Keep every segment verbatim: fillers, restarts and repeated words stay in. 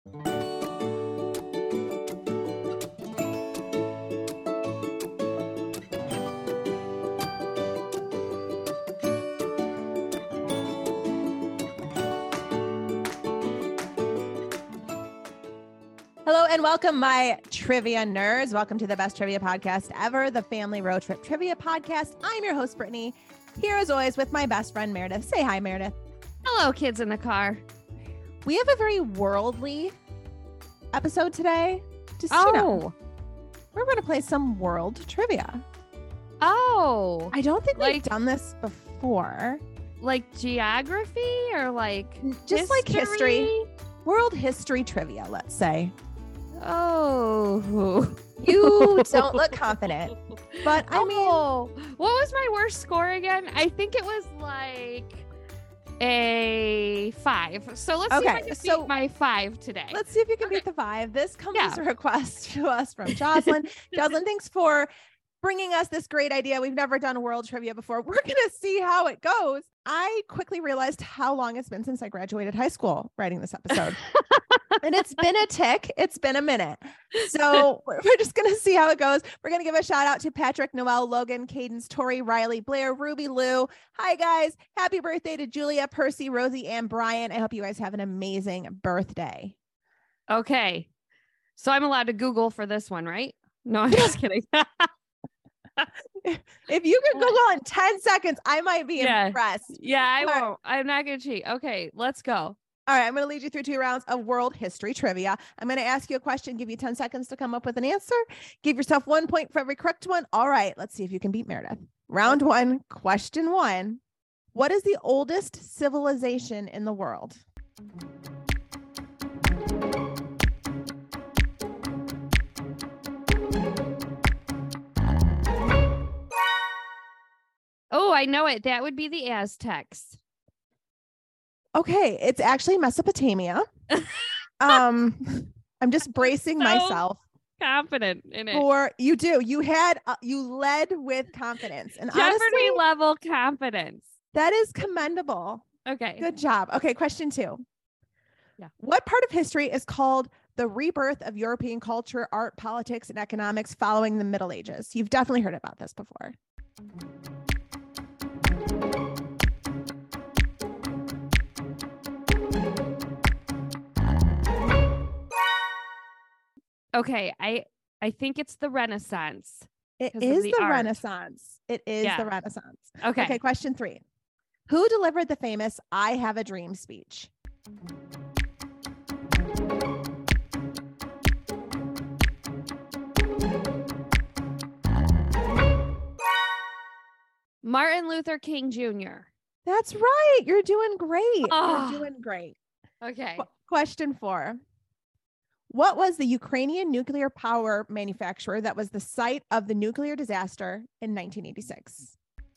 Hello and welcome, my trivia nerds. Welcome to the best trivia podcast ever, the Family Road Trip Trivia Podcast. I'm your host, Brittany, here as always with my best friend, Meredith. Say hi, Meredith. Hello, kids in the car. We have a very worldly episode today. Just, oh. you know, we're going to play some world trivia. Oh. I don't think like, we've done this before. Like geography or like Just history? like history. World history trivia, let's say. Oh. You don't look confident. But I mean, oh. What was my worst score again? I think it was like a five. So let's okay, see if I can so beat my five today. Let's see if you can okay. beat the five. This comes Yeah. as a request to us from Jocelyn. Jocelyn, thanks for bringing us this great idea. We've never done world trivia before. We're going to see how it goes. I quickly realized how long it's been since I graduated high school writing this episode. And it's been a tick. It's been a minute. So we're just going to see how it goes. We're going to give a shout out to Patrick, Noel, Logan, Cadence, Tori, Riley, Blair, Ruby, Lou. Hi, guys. Happy birthday to Julia, Percy, Rosie, and Brian. I hope you guys have an amazing birthday. Okay. So I'm allowed to Google for this one, right? No, I'm just kidding. If you could Google in ten seconds, I might be yeah. impressed. Yeah, I All won't. right. I'm not going to cheat. Okay, let's go. All right, I'm going to lead you through two rounds of world history trivia. I'm going to ask you a question, give you ten seconds to come up with an answer. Give yourself one point for every correct one. All right, let's see if you can beat Meredith. Round one, question one. What is the oldest civilization in the world? Oh, I know it. That would be the Aztecs. Okay, it's actually Mesopotamia. um, I'm just bracing so myself. Confident in it. For you do. You had uh, you led with confidence. And Jeopardy honestly, level confidence. that is commendable. Okay. Good job. Okay, question two. Yeah. What part of history is called the rebirth of European culture, art, politics, and economics following the Middle Ages? You've definitely heard about this before. Okay, I I think it's the Renaissance. It 'Cause of is the the art. Renaissance. It is Yeah. the Renaissance. Okay. Okay, question three. Who delivered the famous I Have a Dream speech? Martin Luther King Junior That's right. You're doing great. Oh. You're doing great. Okay. Qu- question four. What was the Ukrainian nuclear power manufacturer that was the site of the nuclear disaster in nineteen eighty-six?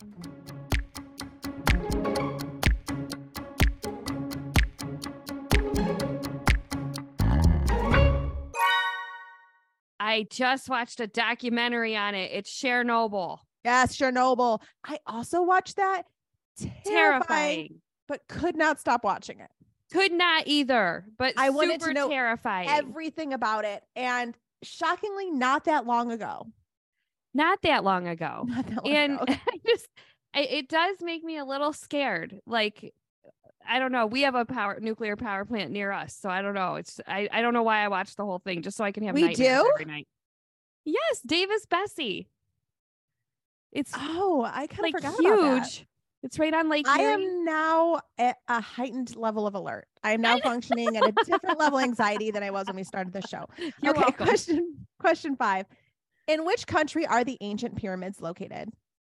I just watched a documentary on it. It's Chernobyl. Yes, Chernobyl. I also watched that. Terrifying, Terrifying. but could not stop watching it. Could not either, but I super wanted to know terrifying. Everything about it. And shockingly, not that long ago. Not that long ago. Not that long And ago. I just, I, it does make me a little scared. Like, I don't know. We have a power nuclear power plant near us, so I don't know. It's I, I don't know why I watched the whole thing just so I can have We nightmares do? every night. Yes, Davis Bessie. It's Oh, I kind of like forgot about that. huge. It's right on Lake I Erie. am now at a heightened level of alert. I am now functioning at a different level of anxiety than I was when we started the show. You're okay, welcome. question question five. In which country are the ancient pyramids located?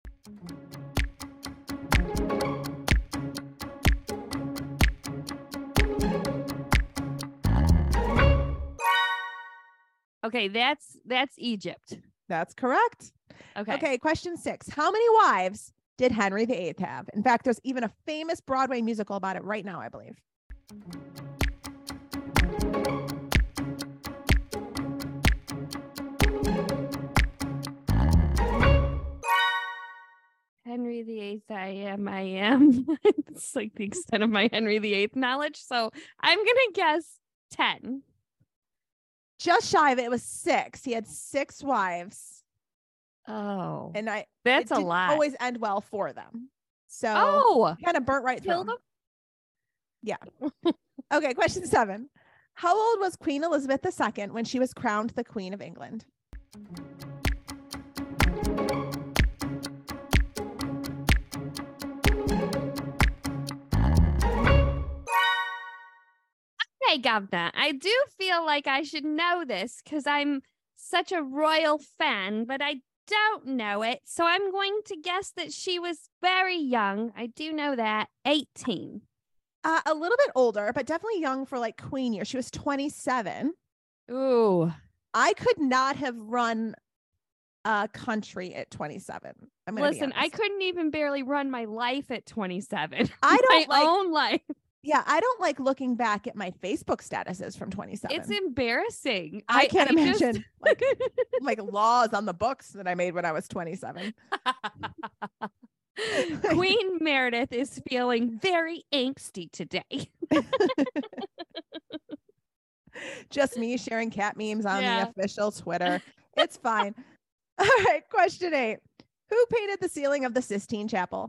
Okay, that's that's Egypt. That's correct. Okay. Okay, question six. How many wives did Henry the Eighth have? In fact, there's even a famous Broadway musical about it right now, I believe. Henry the Eighth, I am, I am. It's like the extent of my Henry the Eighth knowledge. So I'm gonna guess ten. just shy of it. It was six. He had six wives. Oh, And I that's it a didn't lot. always end well for them. So Oh, kind of burnt right through killed them. him? Yeah. Okay, question seven. How old was Queen Elizabeth the Second when she was crowned the Queen of England? Okay, Governor, I do feel like I should know this because I'm such a royal fan, but I don't know it. So I'm going to guess that she was very young. I do know that. eighteen. Uh, a little bit older, but definitely young for like Queen year. She was twenty-seven. Ooh. I could not have run a country at twenty-seven. I'm gonna Listen, be I honest. couldn't even barely run my life at twenty-seven. I don't my like- own life. Yeah, I don't like looking back at my Facebook statuses from twenty-seven. It's embarrassing. I can't I just- imagine like, like laws on the books that I made when I was twenty-seven. Queen Meredith is feeling very angsty today. Just me sharing cat memes on Yeah. the official Twitter. It's fine. All right, question eight. Who painted the ceiling of the Sistine Chapel?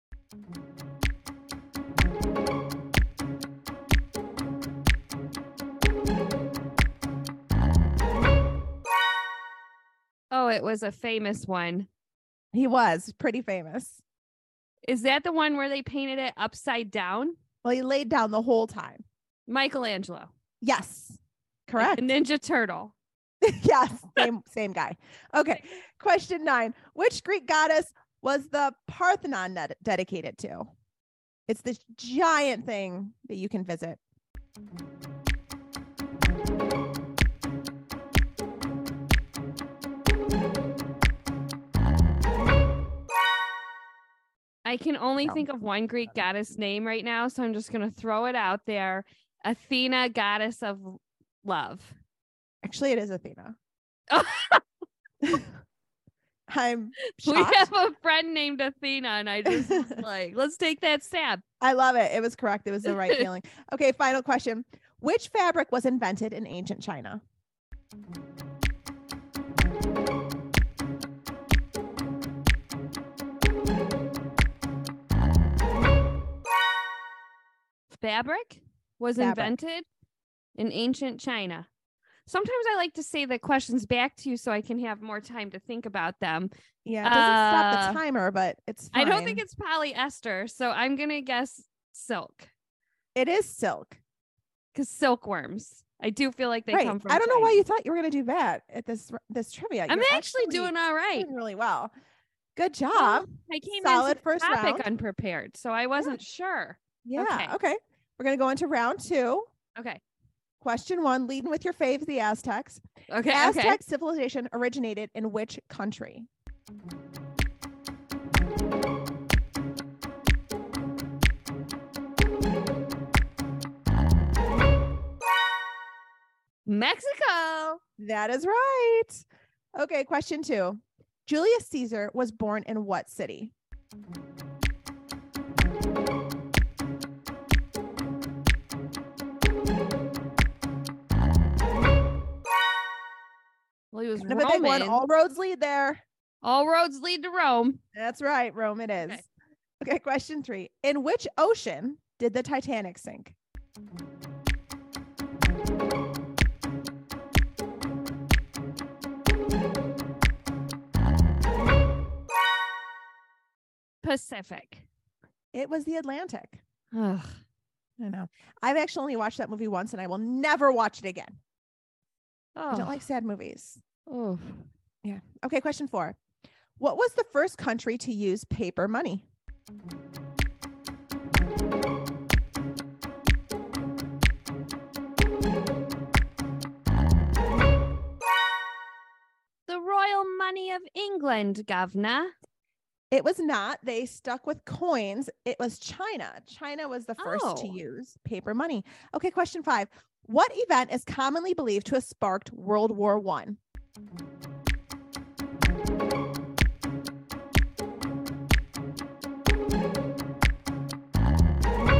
Oh, it was a famous one. He was pretty famous. Is that the one where they painted it upside down? Well, he laid down the whole time. Michelangelo. Yes, correct. Like the Ninja Turtle. Yes, same same guy. Okay, question nine. Which Greek goddess was the Parthenon ned- dedicated to? It's this giant thing that you can visit. I can only No. think of one Greek goddess name right now, so I'm just going to throw it out there. Athena, goddess of love. Actually, it is Athena. I'm We shocked. have a friend named Athena, and I just was like, let's take that stab. I love it. It was correct. It was the right feeling. Okay, final question. Which fabric was invented in ancient China? Fabric was Fabric. invented in ancient China. Sometimes I like to say the questions back to you so I can have more time to think about them. Yeah, it doesn't stop Uh, the timer, but it's I don't fine. think it's polyester, so I'm going to guess silk It is silk. because silkworms. I do feel like they right. come from I don't know why China. you thought you were going to do that at this this trivia. I'm You're actually doing all right. doing really well. Good job. Well, I came Solid into the first topic round. unprepared, so I wasn't sure. Yeah. okay. Okay. We're going to go into round two. Okay. Question one, leading with your faves, the Aztecs. Okay. Aztec okay. civilization originated in which country? Mexico. That is right. Okay, question two. Julius Caesar was born in what city? Well, he was Kind of a big one. Roman. All roads lead there. All roads lead to Rome. That's right. Rome it is. Okay. Okay, question three. In which ocean did the Titanic sink? Pacific. It was the Atlantic. Ugh. I know. I've actually only watched that movie once and I will never watch it again. Oh. I don't like sad movies. Oh. Yeah. Okay, question four. What was the first country to use paper money? The royal money of England, governor. It was not. They stuck with coins. It was China. China was the first to Oh. use paper money. Okay, question five. What event is commonly believed to have sparked World War One?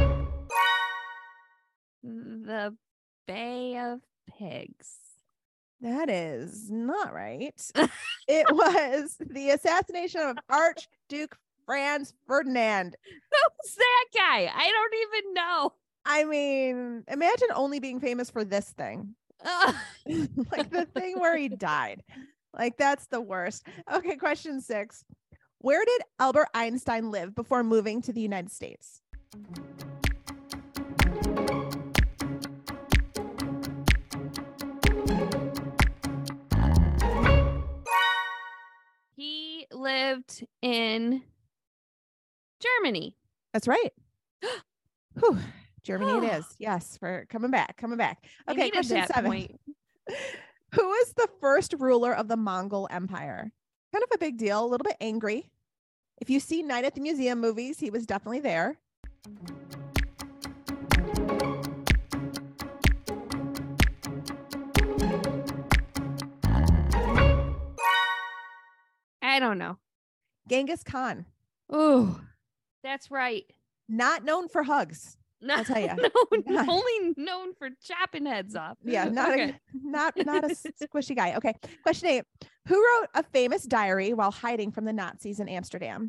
The Bay of Pigs. That is not right. It was the assassination of Archduke Franz Ferdinand. Who's that guy? I don't even know. I mean, imagine only being famous for this thing. Ugh. Like the thing where he died. Like that's the worst. Okay, question six. Where did Albert Einstein live before moving to the United States? He lived in Germany. That's right. Whew. Germany it is. Yes, for coming back, coming back. I Okay, needed question that seven. point. Who is the first ruler of the Mongol Empire? Kind of a big deal, a little bit angry. If you see Night at the Museum movies, he was definitely there. I don't know. Genghis Khan, Oh, that's right. not known for hugs. No, I'll tell ya. no, Not- only known for chopping heads off. Yeah, not Okay. a, not not a squishy guy. Okay, question eight. Who wrote a famous diary while hiding from the Nazis in Amsterdam?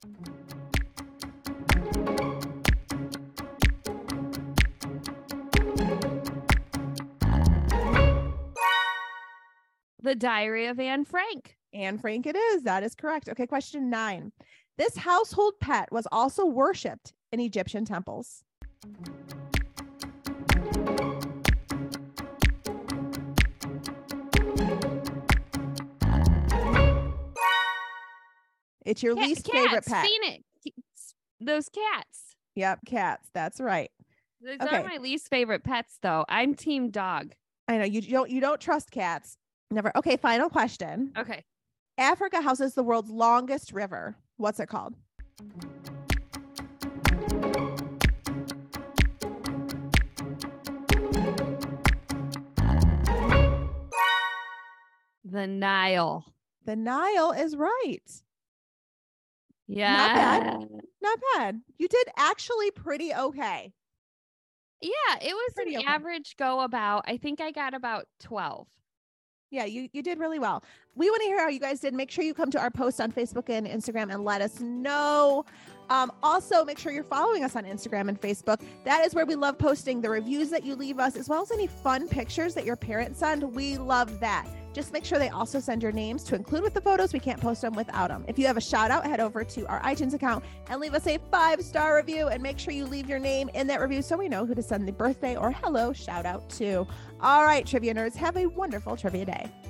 The Diary of Anne Frank. Anne Frank it is. That is correct. Okay, question nine. This household pet was also worshipped in Egyptian temples. It's your Ca- least cats, favorite pet. Phoenix. Those cats. Yep, cats. That's right. Those Okay. are my least favorite pets, though. I'm team dog. I know you don't you don't trust cats. Never. Okay, final question. Okay. Africa houses the world's longest river. What's it called? The Nile. The Nile is right. Yeah. bad. Not bad. You did actually pretty okay. Yeah, it was Pretty an okay. average go about. I think I got about twelve. Yeah, you, you did really well. We want to hear how you guys did. Make sure you come to our post on Facebook and Instagram and let us know. Um, also, make sure you're following us on Instagram and Facebook. That is where we love posting the reviews that you leave us, as well as any fun pictures that your parents send. We love that. Just make sure they also send your names to include with the photos. We can't post them without them. If you have a shout out, head over to our iTunes account and leave us a five-star review, and make sure you leave your name in that review so we know who to send the birthday or hello shout out to. All right, trivia nerds, have a wonderful trivia day.